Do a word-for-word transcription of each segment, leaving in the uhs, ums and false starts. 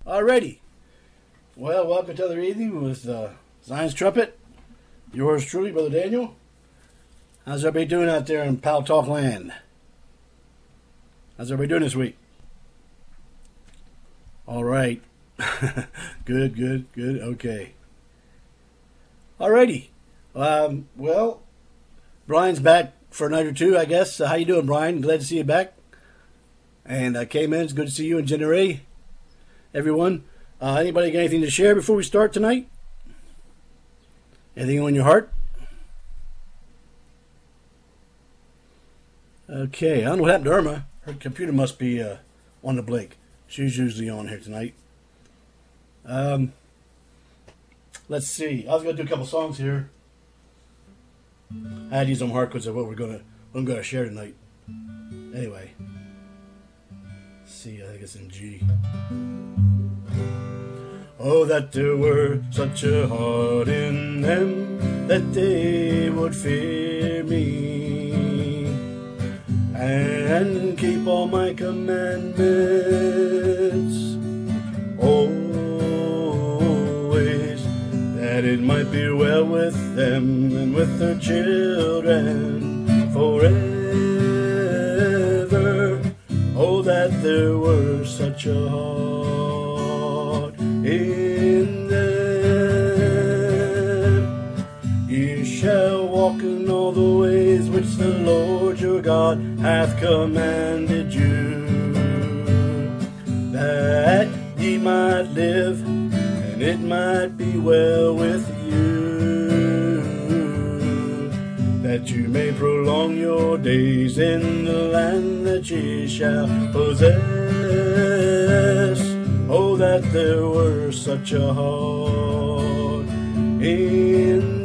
Alrighty. Well, welcome to another evening with uh, Zion's Trumpet. Yours truly, Brother Daniel. How's everybody doing out there in Pal Talk Land? How's everybody doing this week? All right. Good, good, good. Okay. Alrighty. Um, well, Brian's back for a night or two, I guess. Uh, how you doing, Brian? Glad to see you back. And I uh, came in. It's good to see you and Jenna Ray. Everyone. Uh, anybody got anything to share before we start tonight? Anything on your heart? Okay. I don't know what happened to Irma. Her computer must be uh, on the blink. She's usually on here tonight. Um, let's see. I was going to do a couple songs here. I had these on hard because of what we're going to what I'm going to share tonight. Anyway. Let's see. I think it's in G. Oh, that there were such a heart in them that they would fear me and keep all my commandments always, that it might be well with them and with their children forever. Oh, that there were such a heart in them. You shall walk in all the ways which the Lord your God hath commanded you, that ye might live and it might be well with you, that you may prolong your days in the land that ye shall possess. Oh, that there were such a heart in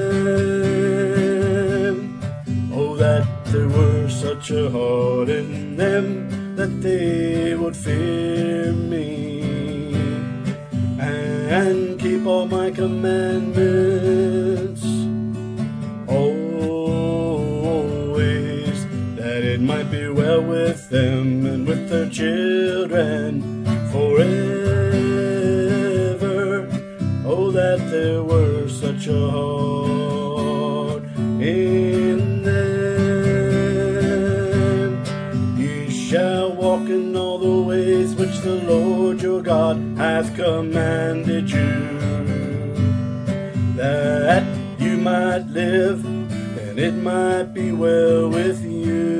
them. Oh, that there were such a heart in them that they would fear me and keep all my commandments always, that it might be well with them and with their children forever. Oh, that there were such a heart in them. Ye shall walk in all the ways which the Lord your God hath commanded you, that you might live and it might be well with you,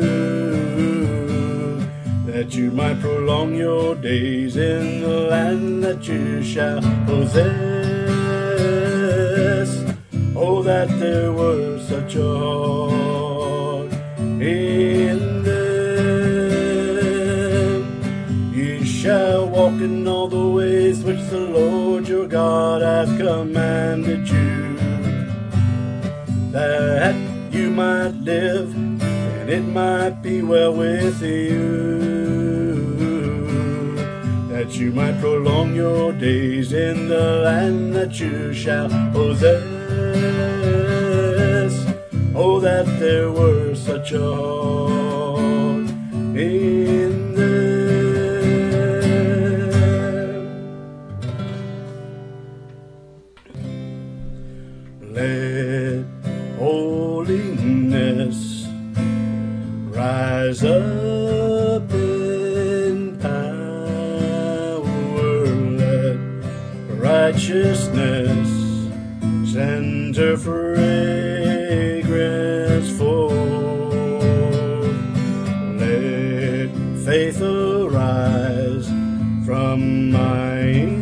that you might prolong your days in the land that you shall possess. Oh, that there were such a heart in them. Ye shall walk in all the ways which the Lord your God hath commanded you, that you might live and it might be well with you, that you might prolong your days in the land that you shall possess. Oh, that there were such a heart in them. Let holiness rise up in power, let righteousness send her fragrance forth. Let faith arise from my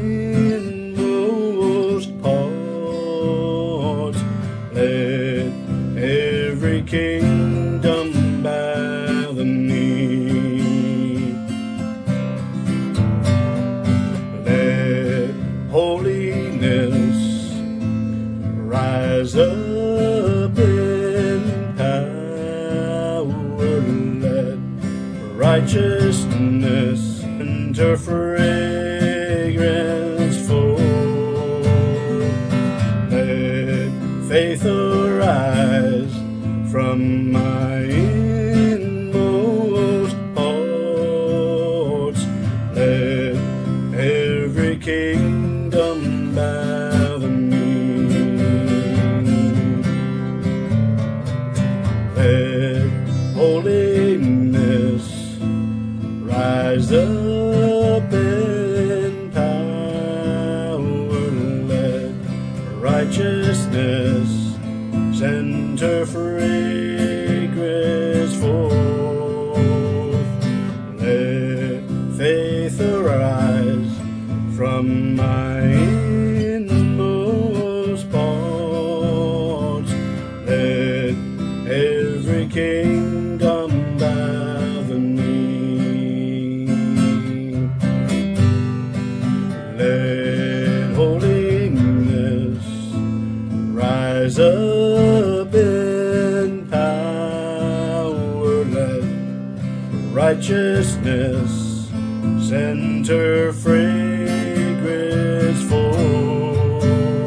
inmost parts. Let every kingdom bow the knee. Let holiness rise up in power. Let righteousness enter fragrance forth. Let faith arise from my inmost parts. Let every Rise up in power, let righteousness center fragrance forth. Let faith arise from my inmost parts. Let every kingdom bow the knee. Let holiness rise up in power. Let righteousness center fragrance forth.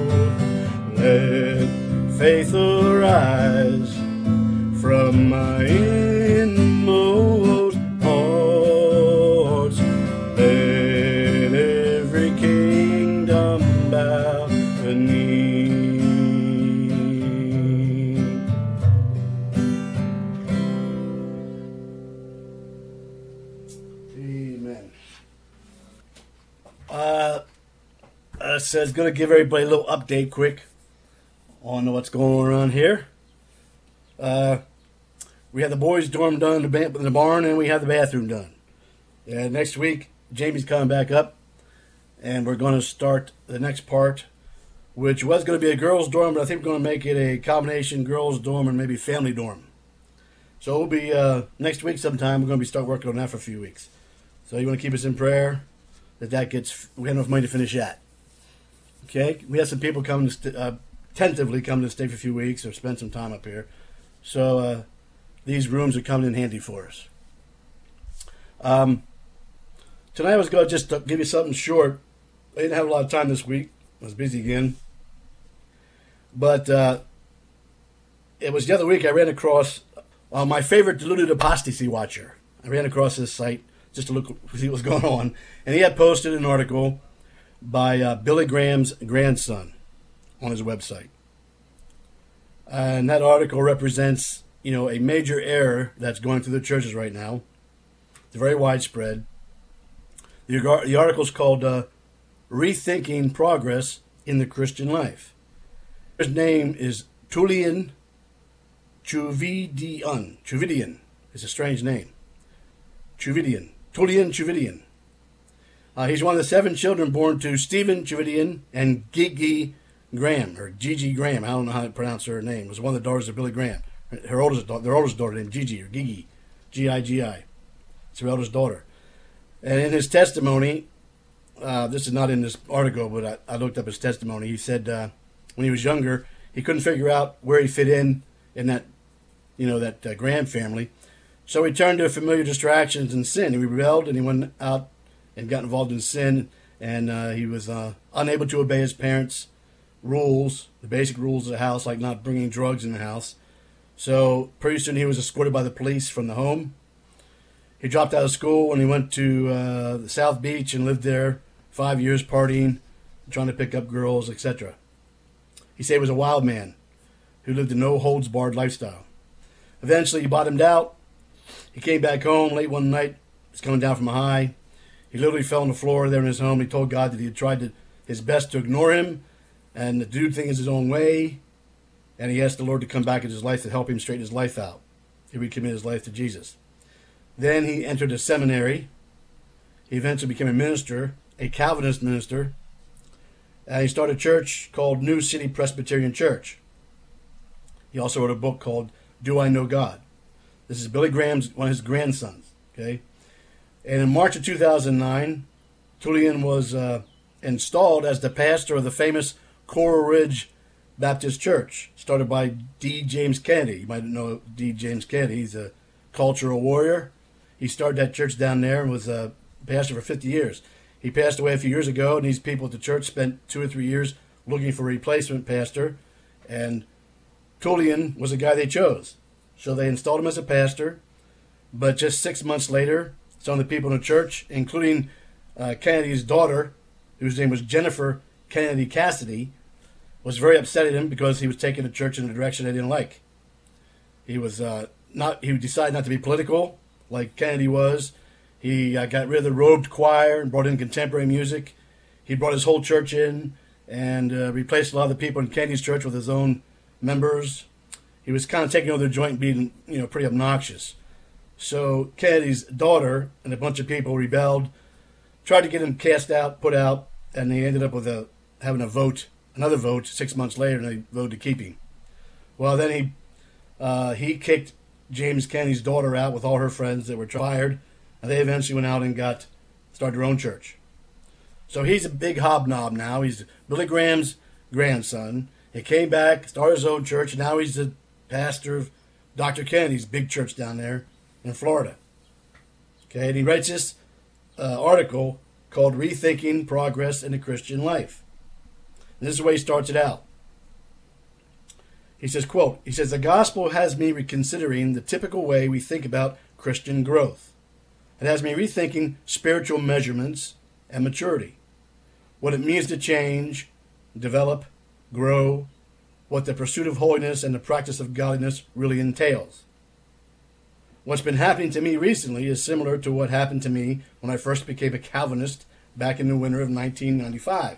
Let faith arise from my inmost parts. Let every kingdom bow the knee. Amen. Uh, uh so it's going to give everybody a little update quick on what's going on around here. Uh, we have the boys' dorm done in the, ba- in the barn, and we have the bathroom done. And next week, Jamie's coming back up, and we're going to start the next part, which was going to be a girls' dorm, but I think we're going to make it a combination girls' dorm and maybe family dorm. So it'll be uh, next week sometime. We're going to be start working on that for a few weeks. So you want to keep us in prayer that that gets. We have enough money to finish that. Okay, we have some people coming to st- uh, tentatively coming to stay for a few weeks or spend some time up here. So uh, these rooms are coming in handy for us. Um, tonight I was going to just give you something short. I didn't have a lot of time this week. I was busy again. But uh, it was the other week I ran across uh, my favorite deluded apostasy watcher. I ran across this site just to look to see what was going on. And he had posted an article by uh, Billy Graham's grandson on his website. And that article represents, you know, a major error that's going through the churches right now. It's very widespread. The, the article is called uh, Rethinking Progress in the Christian Life. His name is Tullian Tchividjian. Tchividjian. It's a strange name. Tchividjian. Tullian Tchividjian. Uh, he's one of the seven children born to Stephen Tchividjian and Gigi Graham, or Gigi Graham. I don't know how to pronounce her name. It was one of the daughters of Billy Graham. Her oldest, their oldest daughter named Gigi, or Gigi, G I G I. It's her eldest daughter. And in his testimony, uh, this is not in this article, but I, I looked up his testimony. He said uh, when he was younger, he couldn't figure out where he fit in in that, you know, that uh, Graham family. So he turned to familiar distractions and sin. He rebelled and he went out and got involved in sin, and uh, he was uh, unable to obey his parents' rules, the basic rules of the house, like not bringing drugs in the house. So pretty soon he was escorted by the police from the home. He dropped out of school and he went to uh, the South Beach and lived there five years partying, trying to pick up girls, et cetera. He said he was a wild man who lived a no-holds-barred lifestyle. Eventually he bottomed out. He came back home late one night. He was coming down from a high. He literally fell on the floor there in his home. He told God that he had tried to, his best to ignore him and to do things his own way. And he asked the Lord to come back into his life to help him straighten his life out. He recommitted his life to Jesus. Then he entered a seminary. He eventually became a minister, a Calvinist minister. And he started a church called New City Presbyterian Church. He also wrote a book called Do I Know God? This is Billy Graham's, one of his grandsons. Okay, and in March of two thousand nine, Tullian was uh, installed as the pastor of the famous Coral Ridge Baptist Church, started by D. James Kennedy. You might know D. James Kennedy. He's a cultural warrior. He started that church down there and was a pastor for fifty years. He passed away a few years ago, and these people at the church spent two or three years looking for a replacement pastor, and Tullian was the guy they chose. So they installed him as a pastor, but just six months later, some of the people in the church, including uh, Kennedy's daughter, whose name was Jennifer Kennedy Cassidy, was very upset at him because he was taking the church in a direction they didn't like. He was uh, not. He decided not to be political like Kennedy was. He uh, got rid of the robed choir and brought in contemporary music. He brought his whole church in and uh, replaced a lot of the people in Kennedy's church with his own members. He was kind of taking over the joint, being, you know, pretty obnoxious. So Kennedy's daughter and a bunch of people rebelled, tried to get him cast out, put out, and they ended up with a having a vote, another vote six months later, and they voted to keep him. Well, then he uh, he kicked James Kennedy's daughter out with all her friends that were fired, and they eventually went out and got started their own church. So he's a big hobnob now. He's Billy Graham's grandson. He came back, started his own church, and now he's the pastor of Doctor Kennedy's big church down there in Florida. Okay, and he writes this uh, article called Rethinking Progress in the Christian Life. And this is the way he starts it out. He says, quote, he says, the gospel has me reconsidering the typical way we think about Christian growth. It has me rethinking spiritual measurements and maturity, what it means to change, develop, grow, what the pursuit of holiness and the practice of godliness really entails. What's been happening to me recently is similar to what happened to me when I first became a Calvinist back in the winter of nineteen ninety-five.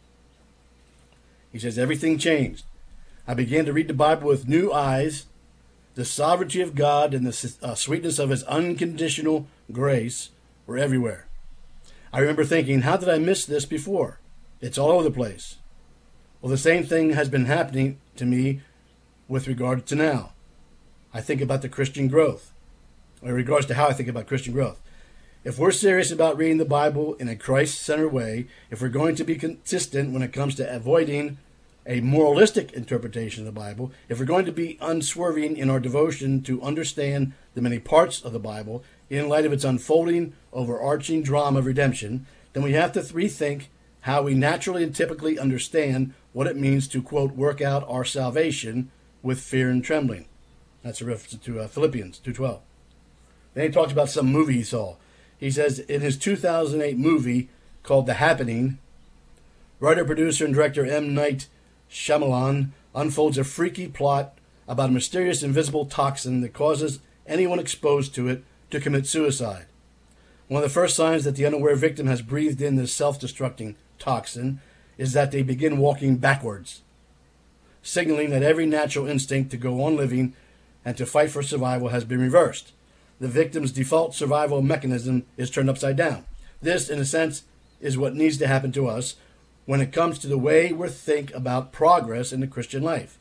He says, everything changed. I began to read the Bible with new eyes. The sovereignty of God and the uh, sweetness of his unconditional grace were everywhere. I remember thinking, how did I miss this before? It's all over the place. Well, the same thing has been happening to me with regard to now. I think about the Christian growth, or in regards to how I think about Christian growth. If we're serious about reading the Bible in a Christ-centered way, if we're going to be consistent when it comes to avoiding a moralistic interpretation of the Bible, if we're going to be unswerving in our devotion to understand the many parts of the Bible in light of its unfolding, overarching drama of redemption, then we have to rethink how we naturally and typically understand what it means to, quote, work out our salvation with fear and trembling. That's a reference to uh, Philippians two twelve. Then he talks about some movie he saw. He says in his two thousand eight movie called The Happening, writer, producer, and director M. Night Shyamalan unfolds a freaky plot about a mysterious invisible toxin that causes anyone exposed to it to commit suicide. One of the first signs that the unaware victim has breathed in this self-destructing toxin is that they begin walking backwards, signaling that every natural instinct to go on living and to fight for survival has been reversed. The victim's default survival mechanism is turned upside down. This, in a sense, is what needs to happen to us when it comes to the way we think about progress in the Christian life.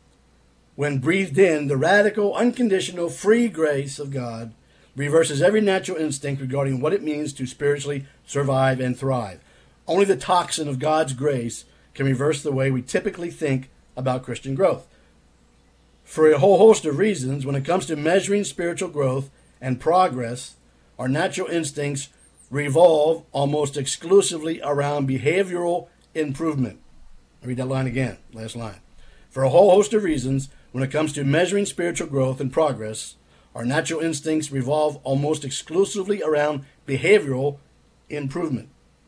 When breathed in, the radical, unconditional, free grace of God reverses every natural instinct regarding what it means to spiritually survive and thrive. Only the toxin of God's grace can reverse the way we typically think about Christian growth. For a whole host of reasons, when it comes to measuring spiritual growth and progress, our natural instincts revolve almost exclusively around behavioral improvement. I'll read that line again, last line. For a whole host of reasons, when it comes to measuring spiritual growth and progress, our natural instincts revolve almost exclusively around behavioral improvement.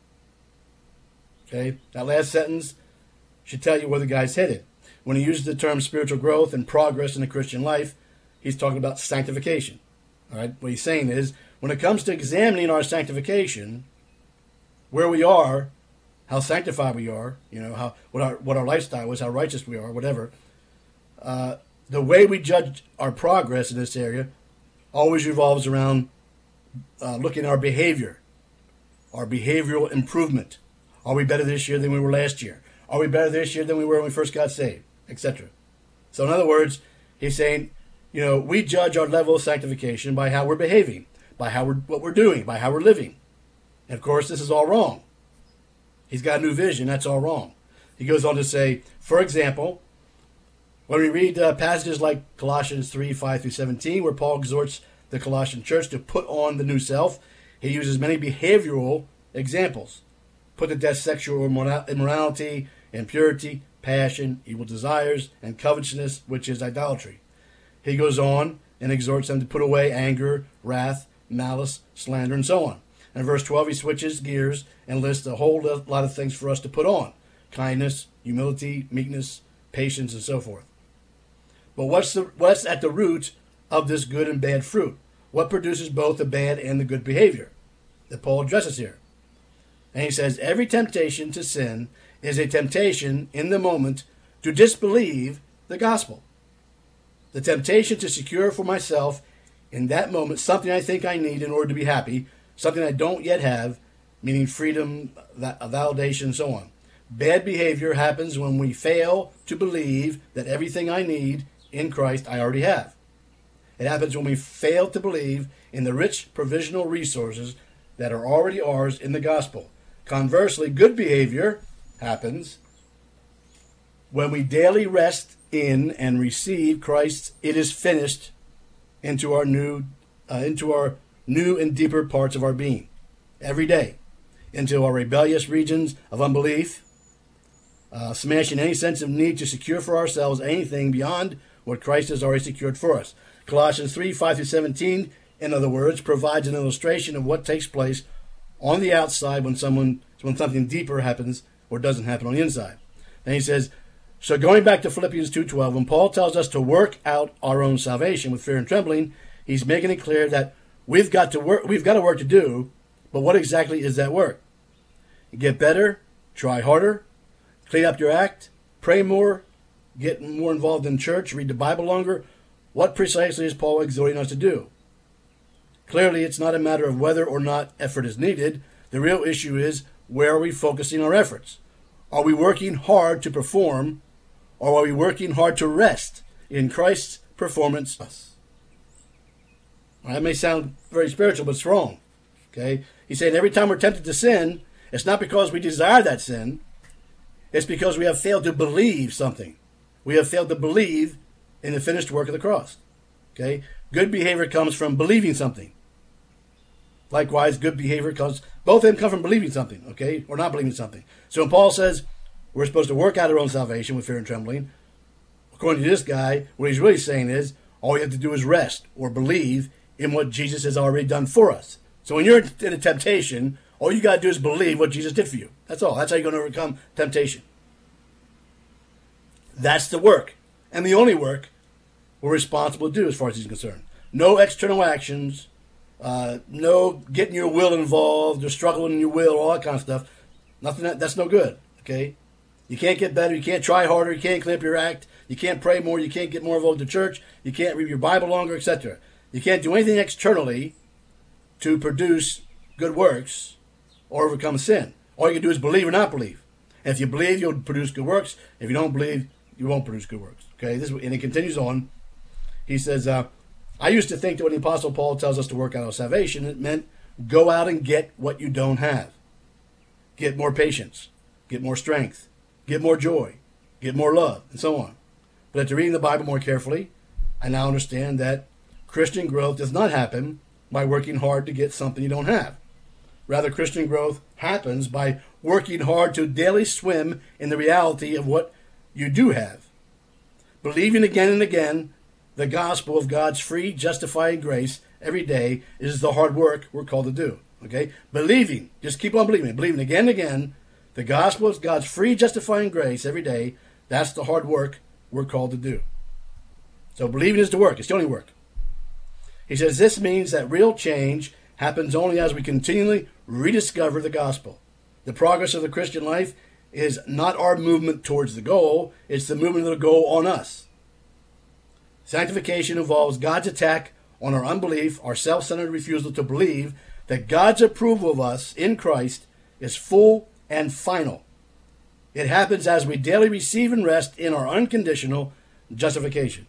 Okay, that last sentence should tell you where the guy's headed. When he uses the term spiritual growth and progress in the Christian life, he's talking about sanctification. All right, what he's saying is, when it comes to examining our sanctification, where we are, how sanctified we are, you know, how what our what our lifestyle is, how righteous we are, whatever. Uh, the way we judge our progress in this area always revolves around uh, looking at our behavior, our behavioral improvement. Are we better this year than we were last year? Are we better this year than we were when we first got saved, et cetera? So in other words, he's saying, you know, we judge our level of sanctification by how we're behaving, by how we're what we're doing, by how we're living. And of course, this is all wrong. He's got a new vision. That's all wrong. He goes on to say, for example, when we read uh, passages like Colossians three, five through seventeen, where Paul exhorts the Colossian church to put on the new self, he uses many behavioral examples. Put to death sexual immorality, impurity, passion, evil desires, and covetousness, which is idolatry. He goes on and exhorts them to put away anger, wrath, malice, slander, and so on. And in verse twelve, he switches gears and lists a whole lot of things for us to put on. Kindness, humility, meekness, patience, and so forth. But what's the what's at the root of this good and bad fruit? What produces both the bad and the good behavior? that Paul addresses here. And he says, every temptation to sin is a temptation in the moment to disbelieve the gospel. The temptation to secure for myself in that moment something I think I need in order to be happy, something I don't yet have, meaning freedom, validation, and so on. Bad behavior happens when we fail to believe that everything I need in Christ I already have. It happens when we fail to believe in the rich provisional resources that are already ours in the gospel. Conversely, good behavior happens when we daily rest in and receive Christ's "it is finished" into our new, uh, into our new and deeper parts of our being, every day, into our rebellious regions of unbelief, uh, smashing any sense of need to secure for ourselves anything beyond what Christ has already secured for us. Colossians three, five through seventeen, in other words, provides an illustration of what takes place on the outside when someone when something deeper happens or doesn't happen on the inside. And he says, so going back to Philippians two twelve, when Paul tells us to work out our own salvation with fear and trembling, he's making it clear that we've got to work we've got a work to do, but what exactly is that work? Get better, try harder, clean up your act, pray more, get more involved in church, read the Bible longer. What precisely is Paul exhorting us to do? Clearly, it's not a matter of whether or not effort is needed. The real issue is, where are we focusing our efforts? Are we working hard to perform, or are we working hard to rest in Christ's performance? Well, that may sound very spiritual, but it's wrong. Okay? He's saying every time we're tempted to sin, it's not because we desire that sin. It's because we have failed to believe something. We have failed to believe in the finished work of the cross. Okay? Good behavior comes from believing something. Likewise, good behavior comes, both of them come from believing something, okay, or not believing something. So when Paul says we're supposed to work out our own salvation with fear and trembling, according to this guy, what he's really saying is all you have to do is rest or believe in what Jesus has already done for us. So when you're in a temptation, all you got to do is believe what Jesus did for you. That's all. That's how you're going to overcome temptation. That's the work, and the only work we're responsible to do as far as he's concerned. No external actions, uh, no getting your will involved or struggling in your will, all that kind of stuff. Nothing that, that's no good. Okay, you can't get better. You can't try harder. You can't clean up your act. You can't pray more. You can't get more involved in church. You can't read your Bible longer, et cetera. You can't do anything externally to produce good works or overcome sin. All you can do is believe or not believe. And if you believe, you'll produce good works. If you don't believe, you won't produce good works. Okay, this and it continues on. He says, uh, I used to think that when the Apostle Paul tells us to work out our salvation, it meant go out and get what you don't have. Get more patience. Get more strength. Get more joy. Get more love, and so on. But after reading the Bible more carefully, I now understand that Christian growth does not happen by working hard to get something you don't have. Rather, Christian growth happens by working hard to daily swim in the reality of what you do have. Believing again and again the gospel of God's free, justifying grace every day is the hard work we're called to do. Okay? Believing, just keep on believing. Believing again and again the gospel of God's free, justifying grace every day, that's the hard work we're called to do. So believing is the work. It's the only work. He says this means that real change happens only as we continually rediscover the gospel. The progress of the Christian life is not our movement towards the goal, it's the movement of the goal on us. Sanctification involves God's attack on our unbelief, our self-centered refusal to believe that God's approval of us in Christ is full and final. It happens as we daily receive and rest in our unconditional justification.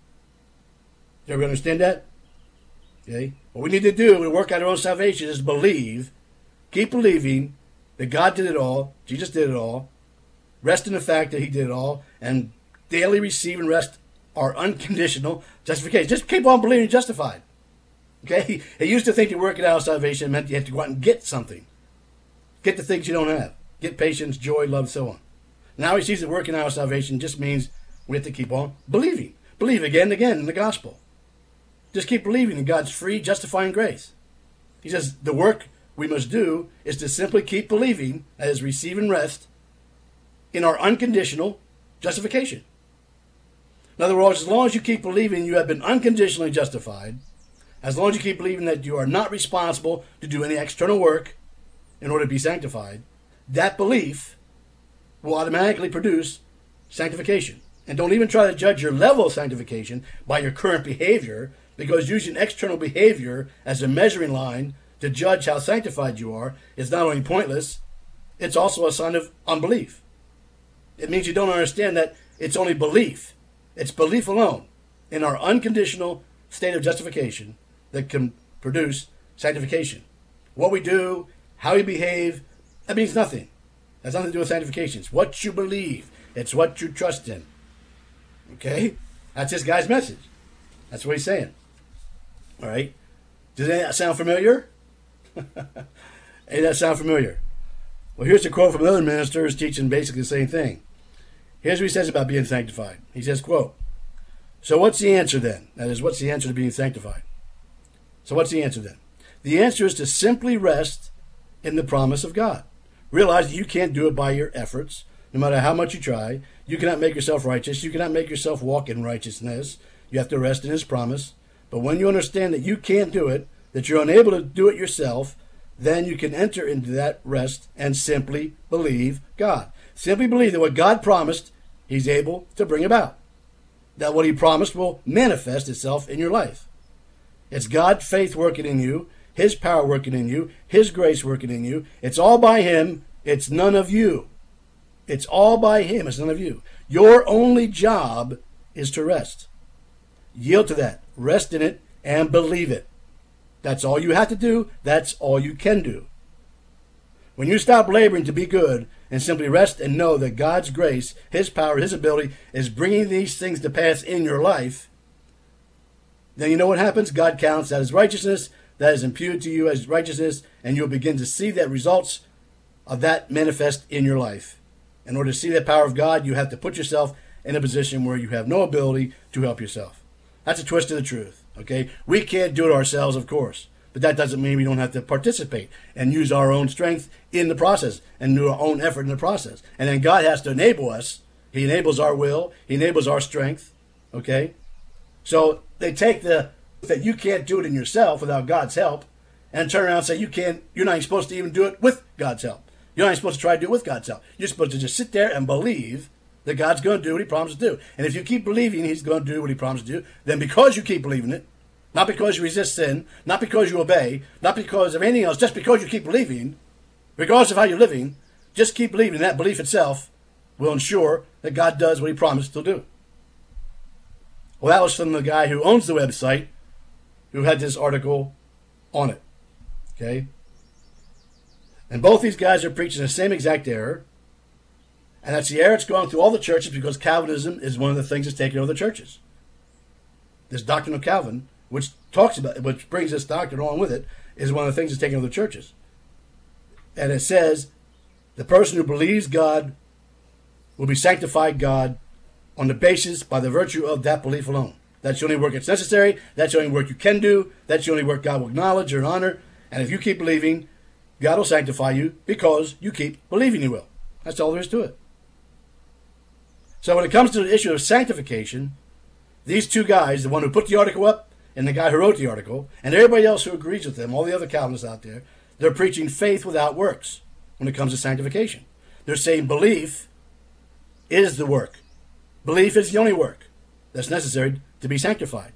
Do you understand that? Okay. What we need to do to work out our own salvation is believe, keep believing that God did it all, Jesus did it all, rest in the fact that he did it all, and daily receive and rest our unconditional justification. Just keep on believing you're justified. Okay? He used to think that working out salvation meant you have to go out and get something. Get the things you don't have. Get patience, joy, love, so on. Now he sees that working out salvation just means we have to keep on believing. Believe again and again in the gospel. Just keep believing in God's free, justifying grace. He says the work we must do is to simply keep believing as receive and rest in our unconditional justification. In other words, as long as you keep believing you have been unconditionally justified, As long as you keep believing that you are not responsible to do any external work in order to be sanctified, that belief will automatically produce sanctification. And don't even try to judge your level of sanctification by your current behavior, because using external behavior as a measuring line to judge how sanctified you are is not only pointless, it's also a sign of unbelief. It means you don't understand that it's only belief. It's belief alone in our unconditional state of justification that can produce sanctification. What we do, how we behave, that means nothing. It has nothing to do with sanctification. It's what you believe. It's what you trust in. Okay? That's this guy's message. That's what he's saying. All right? Does that sound familiar? Hey, that sound familiar? Well, here's a quote from another minister who's teaching basically the same thing. Here's what he says about being sanctified. He says, quote, "So what's the answer then?" That is, what's the answer to being sanctified? So what's the answer then? The answer is to simply rest in the promise of God. Realize that you can't do it by your efforts, no matter how much you try. You cannot make yourself righteous. You cannot make yourself walk in righteousness. You have to rest in his promise. But when you understand that you can't do it, that you're unable to do it yourself, then you can enter into that rest and simply believe God. Simply believe that what God promised, he's able to bring about. That what he promised will manifest itself in your life. It's God's faith working in you, his power working in you, his grace working in you. It's all by him. It's none of you. It's all by him. It's none of you. Your only job is to rest. Yield to that. Rest in it and believe it. That's all you have to do. That's all you can do. When you stop laboring to be good and simply rest and know that God's grace, his power, his ability is bringing these things to pass in your life, then you know what happens? God counts that as righteousness, that is imputed to you as righteousness, and you'll begin to see that results of that manifest in your life. In order to see the power of God, you have to put yourself in a position where you have no ability to help yourself. That's a twist of the truth, okay? We can't do it ourselves, of course, but that doesn't mean we don't have to participate and use our own strength in the process and do our own effort in the process. And then God has to enable us. He enables our will. He enables our strength, okay? So they take the that you can't do it in yourself without God's help and turn around and say you can't, you're not even supposed to even do it with God's help. You're not even supposed to try to do it with God's help. You're supposed to just sit there and believe that God's going to do what he promised to do. And if you keep believing he's going to do what he promised to do, then because you keep believing it, not because you resist sin, not because you obey, not because of anything else, just because you keep believing, regardless of how you're living, just keep believing. That belief itself will ensure that God does what he promised to do. Well, that was from the guy who owns the website, who had this article on it. Okay? And both these guys are preaching the same exact error. And that's the error that's going through all the churches, because Calvinism is one of the things that's taking over the churches. This doctrine of Calvin, which talks about, which brings this doctrine along with it, is one of the things that's taking over the churches. And it says the person who believes God will be sanctified God on the basis, by the virtue of that belief alone. That's the only work that's necessary. That's the only work you can do. That's the only work God will acknowledge or honor. And if you keep believing, God will sanctify you because you keep believing he will. That's all there is to it. So when it comes to the issue of sanctification, these two guys, the one who put the article up and the guy who wrote the article, and everybody else who agrees with them, all the other Calvinists out there, they're preaching faith without works when it comes to sanctification. They're saying belief is the work. Belief is the only work that's necessary to be sanctified.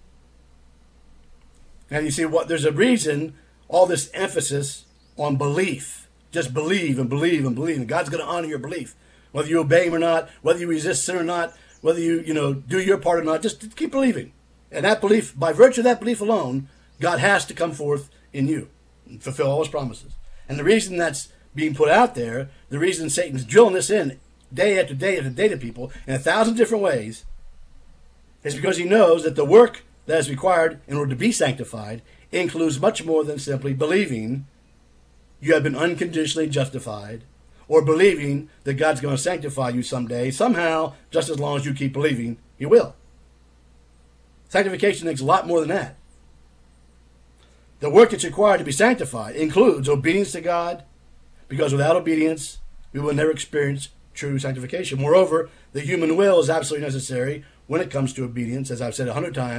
And you see, what there's a reason all this emphasis on belief. Just believe and believe and believe. And God's going to honor your belief. Whether you obey him or not, whether you resist sin or not, whether you, you know, do your part or not, just keep believing. And that belief, by virtue of that belief alone, God has to come forth in you and fulfill all his promises. And the reason that's being put out there, the reason Satan's drilling this in day after day after day to people in a thousand different ways, is because he knows that the work that is required in order to be sanctified includes much more than simply believing you have been unconditionally justified, or believing that God's going to sanctify you someday, somehow, just as long as you keep believing he will. Sanctification takes a lot more than that. The work that's required to be sanctified includes obedience to God, because without obedience, we will never experience true sanctification. Moreover, the human will is absolutely necessary when it comes to obedience, as I've said a hundred times,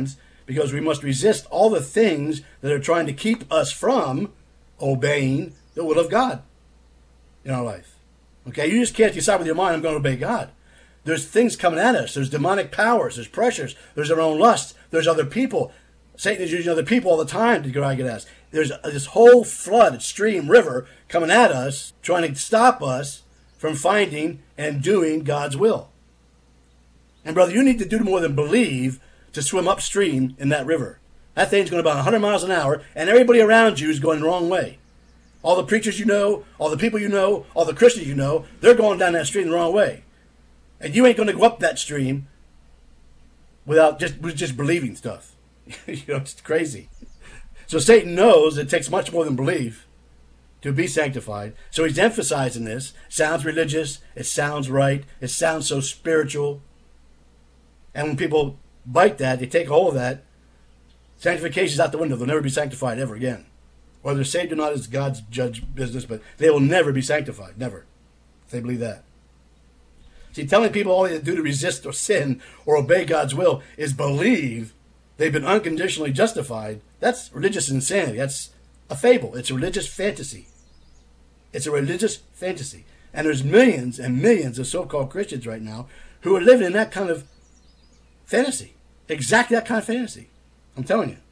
because we must resist all the things that are trying to keep us from obeying the will of God in our life. Okay, you just can't decide with your mind, I'm going to obey God. There's things coming at us. There's demonic powers. There's pressures. There's our own lust. There's other people. Satan is using other people all the time to drag at us. There's this whole flood, stream, river coming at us, trying to stop us from finding and doing God's will. And brother, you need to do more than believe to swim upstream in that river. That thing's going about one hundred miles an hour, and everybody around you is going the wrong way. All the preachers you know, all the people you know, all the Christians you know, they're going down that stream the wrong way. And you ain't going to go up that stream without just, with just believing stuff. You know, it's crazy. So Satan knows it takes much more than belief to be sanctified. So he's emphasizing this. Sounds religious. It sounds right. It sounds so spiritual. And when people bite that, they take hold of that, sanctification's out the window. They'll never be sanctified ever again. Whether they're saved or not is God's judge business, but they will never be sanctified. Never. If they believe that. See, telling people all they have to do to resist or sin or obey God's will is believe they've been unconditionally justified. That's religious insanity. That's a fable. It's a religious fantasy. It's a religious fantasy. And there's millions and millions of so-called Christians right now who are living in that kind of fantasy. Exactly that kind of fantasy. I'm telling you.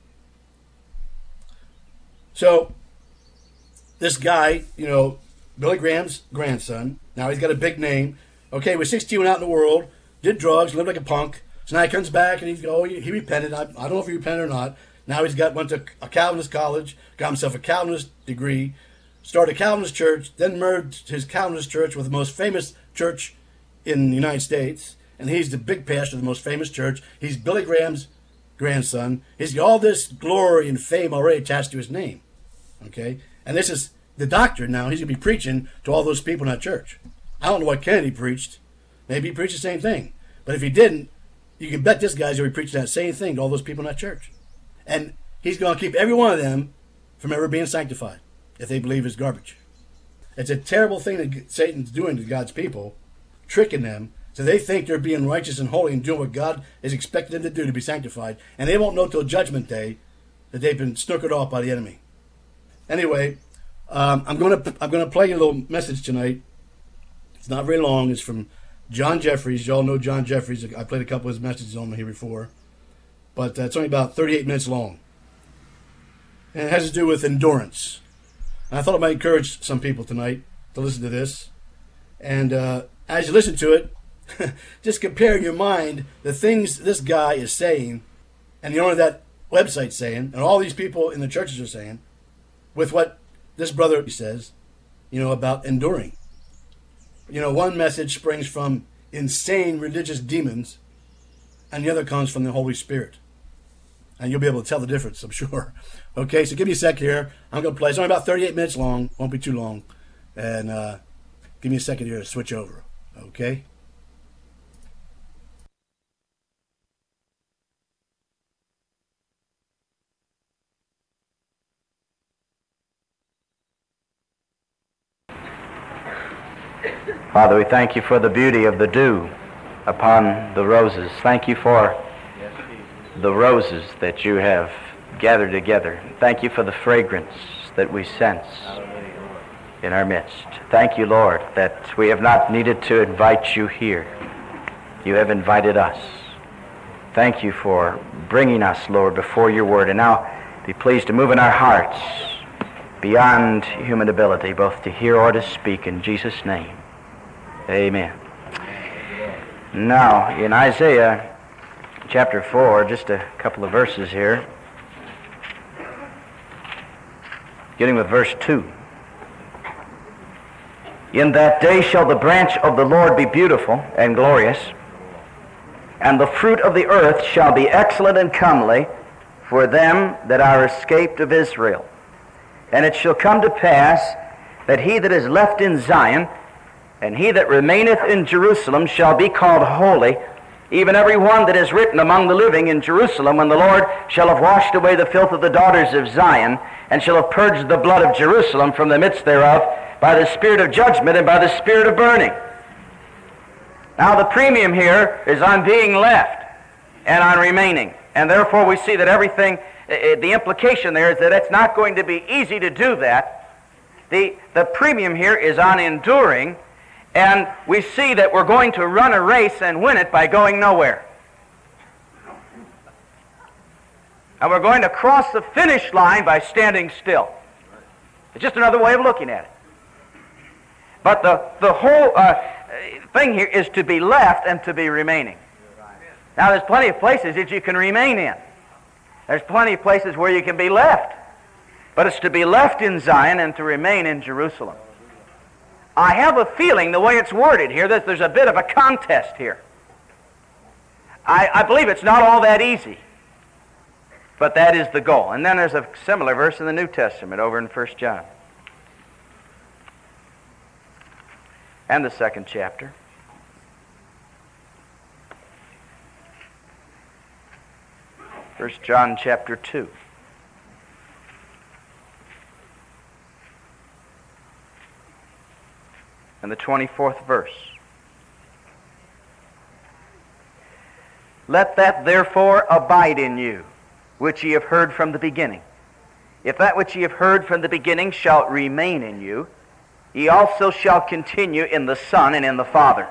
So, this guy, you know, Billy Graham's grandson, now he's got a big name. Okay, was sixteen, went out in the world, did drugs, lived like a punk. So now he comes back and he's, oh, he, he repented. I, I don't know if he repented or not. Now he's got went to a Calvinist college, got himself a Calvinist degree, started a Calvinist church, then merged his Calvinist church with the most famous church in the United States. And he's the big pastor of the most famous church. He's Billy Graham's grandson. He's got all this glory and fame already attached to his name. Okay? And this is the doctrine now. He's going to be preaching to all those people in that church. I don't know what Kennedy preached. Maybe he preached the same thing. But if he didn't, you can bet this guy's going to be preaching that same thing to all those people in that church. And he's going to keep every one of them from ever being sanctified if they believe it's garbage. It's a terrible thing that Satan's doing to God's people, tricking them so they think they're being righteous and holy and doing what God is expecting them to do to be sanctified. And they won't know till Judgment Day that they've been snookered off by the enemy. Anyway, um, I'm going to I'm going to play you a little message tonight. It's not very long. It's from John Jeffries. You all know John Jeffries. I played a couple of his messages on here before. But uh, it's only about thirty-eight minutes long. And it has to do with endurance. And I thought it might encourage some people tonight to listen to this. And uh, as you listen to it, just compare in your mind the things this guy is saying and the owner of that website saying and all these people in the churches are saying with what this brother says, you know, about enduring. You know, one message springs from insane religious demons and the other comes from the Holy Spirit. And you'll be able to tell the difference, I'm sure. Okay, so give me a sec here. I'm going to play. It's only about thirty-eight minutes long. Won't be too long. And uh, give me a second here to switch over. Okay? Father, we thank you for the beauty of the dew upon the roses. Thank you for the roses that you have gathered together. Thank you for the fragrance that we sense in our midst. Thank you, Lord, that we have not needed to invite you here. You have invited us. Thank you for bringing us, Lord, before your word. And now be pleased to move in our hearts beyond human ability, both to hear or to speak, in Jesus' name. Amen. Now, in Isaiah chapter four, just a couple of verses here, beginning with verse two. In that day shall the branch of the Lord be beautiful and glorious, and the fruit of the earth shall be excellent and comely for them that are escaped of Israel. And it shall come to pass that he that is left in Zion and he that remaineth in Jerusalem shall be called holy, even every one that is written among the living in Jerusalem, when the Lord shall have washed away the filth of the daughters of Zion, and shall have purged the blood of Jerusalem from the midst thereof, by the spirit of judgment and by the spirit of burning. Now the premium here is on being left and on remaining. And therefore we see that everything, uh, the implication there is that it's not going to be easy to do that. The, the premium here is on enduring, and we see that we're going to run a race and win it by going nowhere. And we're going to cross the finish line by standing still. It's just another way of looking at it. But the, the whole uh, thing here is to be left and to be remaining. Now, there's plenty of places that you can remain in. There's plenty of places where you can be left. But it's to be left in Zion and to remain in Jerusalem. I have a feeling, the way it's worded here, that there's a bit of a contest here. I, I believe it's not all that easy. But that is the goal. And then there's a similar verse in the New Testament over in First John. And the second chapter. First John chapter two. And the twenty-fourth verse. Let that therefore abide in you, which ye have heard from the beginning. If that which ye have heard from the beginning shall remain in you, ye also shall continue in the Son and in the Father.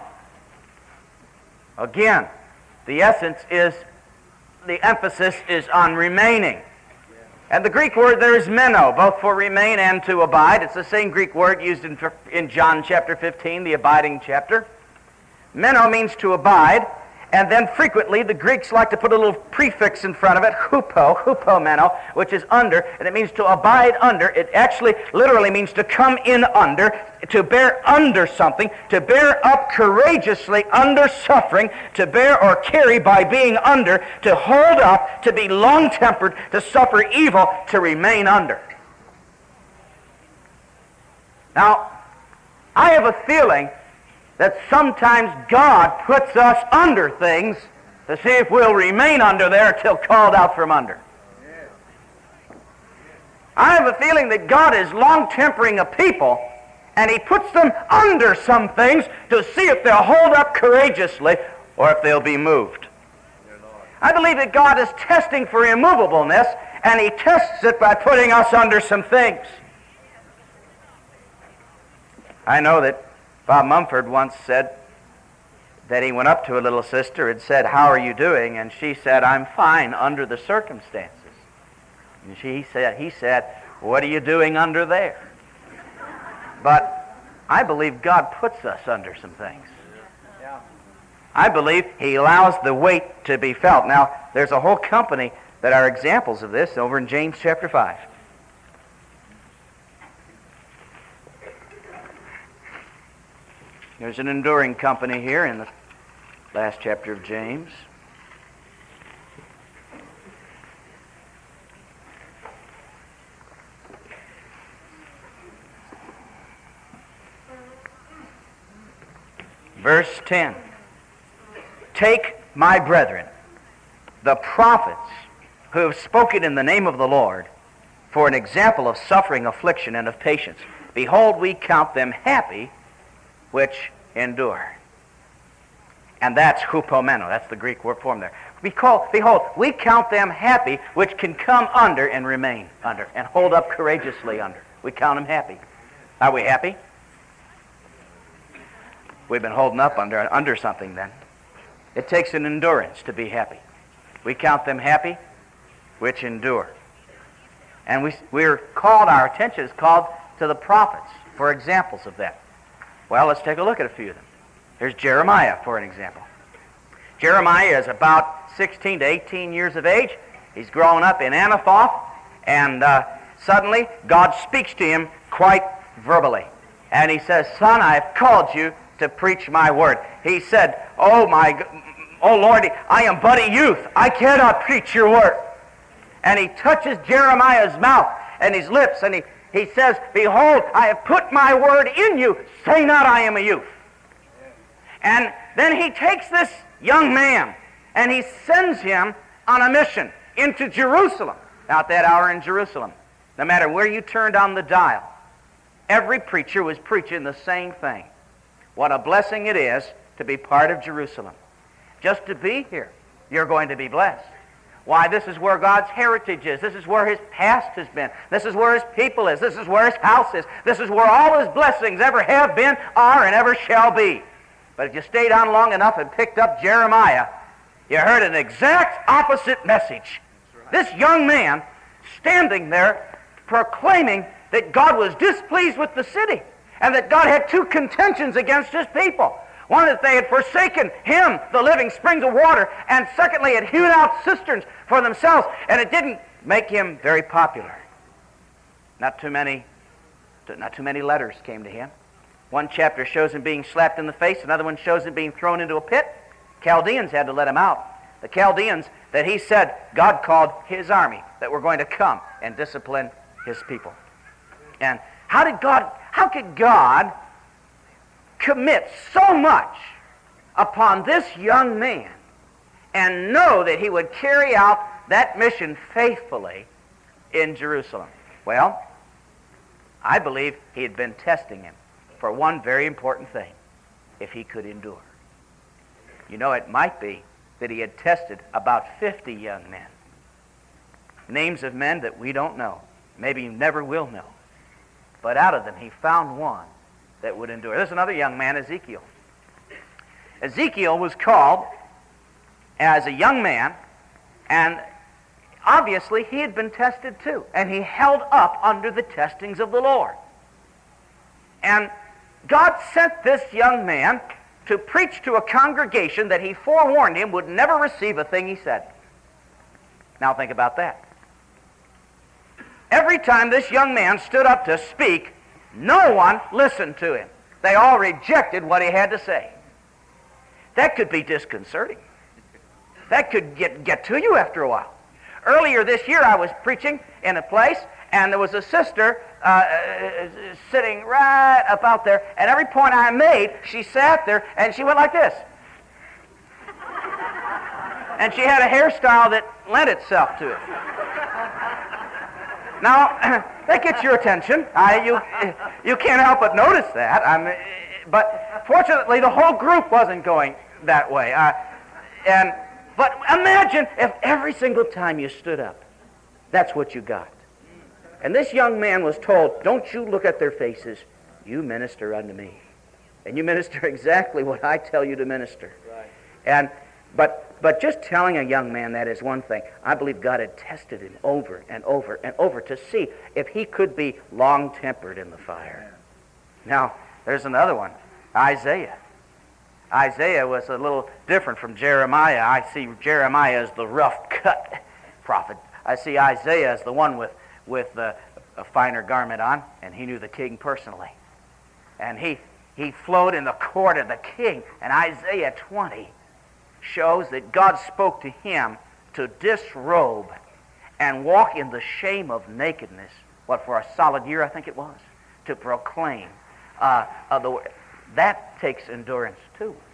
Again, the essence is, the emphasis is on remaining. And the Greek word there is meno, both for remain and to abide. It's the same Greek word used in, in John chapter fifteen, the abiding chapter. Meno means to abide, and then frequently the Greeks like to put a little prefix in front of it, hupo, hupomeno, which is under, and it means to abide under. It actually literally means to come in under, to bear under something, to bear up courageously under suffering, to bear or carry by being under, to hold up, to be long-tempered, to suffer evil, to remain under. Now, I have a feeling that sometimes God puts us under things to see if we'll remain under there until called out from under. I have a feeling that God is long-tempering a people, and He puts them under some things to see if they'll hold up courageously or if they'll be moved. I believe that God is testing for immovableness, and He tests it by putting us under some things. I know that Bob Mumford once said that he went up to a little sister and said, "How are you doing?" And she said, "I'm fine under the circumstances." And she said, he said, "What are you doing under there?" But I believe God puts us under some things. I believe He allows the weight to be felt. Now, there's a whole company that are examples of this over in James chapter five. There's an enduring company here in the last chapter of James. Verse ten. Take my brethren, the prophets who have spoken in the name of the Lord, for an example of suffering, affliction, and of patience. Behold, we count them happy which endure. And that's hupomeno. That's the Greek word form there. We call, behold, we count them happy which can come under and remain under and hold up courageously under. We count them happy. Are we happy? We've been holding up under, under something then. It takes an endurance to be happy. We count them happy which endure. And we, we're called, our attention is called to the prophets for examples of that. Well, let's take a look at a few of them. Here's Jeremiah, for an example. Jeremiah is about sixteen to eighteen years of age. He's growing up in Anathoth, and uh, suddenly God speaks to him quite verbally. And He says, "Son, I have called you to preach my word." He said, "Oh my, oh Lord, I am but a youth. I cannot preach your word." And He touches Jeremiah's mouth and his lips, and he He says, "Behold, I have put my word in you. Say not, I am a youth." And then He takes this young man and He sends him on a mission into Jerusalem. Now, at that hour in Jerusalem, no matter where you turned on the dial, every preacher was preaching the same thing. What a blessing it is to be part of Jerusalem. Just to be here, you're going to be blessed. Why, this is where God's heritage is. This is where His past has been. This is where His people is. This is where His house is. This is where all His blessings ever have been, are, and ever shall be. But if you stayed on long enough and picked up Jeremiah, you heard an exact opposite message. This young man standing there proclaiming that God was displeased with the city and that God had two contentions against His people. One, that they had forsaken Him, the living springs of water, and secondly, had hewed out cisterns for themselves, and it didn't make him very popular. Not too many, not too many letters came to him. One chapter shows him being slapped in the face, another one shows him being thrown into a pit. Chaldeans had to let him out. The Chaldeans that he said God called His army that were going to come and discipline His people. And how did God, how could God commit so much upon this young man and know that he would carry out that mission faithfully in Jerusalem? Well, I believe He had been testing him for one very important thing: if he could endure. You know, it might be that He had tested about fifty young men, names of men that we don't know, maybe never will know, but out of them He found one that would endure. There's another young man, Ezekiel. Ezekiel was called as a young man, and obviously he had been tested too, and he held up under the testings of the Lord. And God sent this young man to preach to a congregation that He forewarned him would never receive a thing he said. Now think about that. Every time this young man stood up to speak, no one listened to him. They all rejected what he had to say. That could be disconcerting. That could get, get to you after a while. Earlier this year I was preaching in a place, and there was a sister uh, sitting right about there, and every point I made, she sat there and she went like this. And she had a hairstyle that lent itself to it. Now, that gets your attention. I, you, you can't help but notice that. I'm, but fortunately, the whole group wasn't going that way. Uh, and but imagine if every single time you stood up, that's what you got. And this young man was told, "Don't you look at their faces. You minister unto me, and you minister exactly what I tell you to minister." Right. And but. But just telling a young man that is one thing. I believe God had tested him over and over and over to see if he could be long-tempered in the fire. Now, there's another one, Isaiah. Isaiah was a little different from Jeremiah. I see Jeremiah as the rough-cut prophet. I see Isaiah as the one with, with uh, a finer garment on, and he knew the king personally. And he, he flowed in the court of the king. And Isaiah twenty shows that God spoke to him to disrobe and walk in the shame of nakedness, what, for a solid year I think it was, to proclaim uh, uh, the word. That takes endurance too.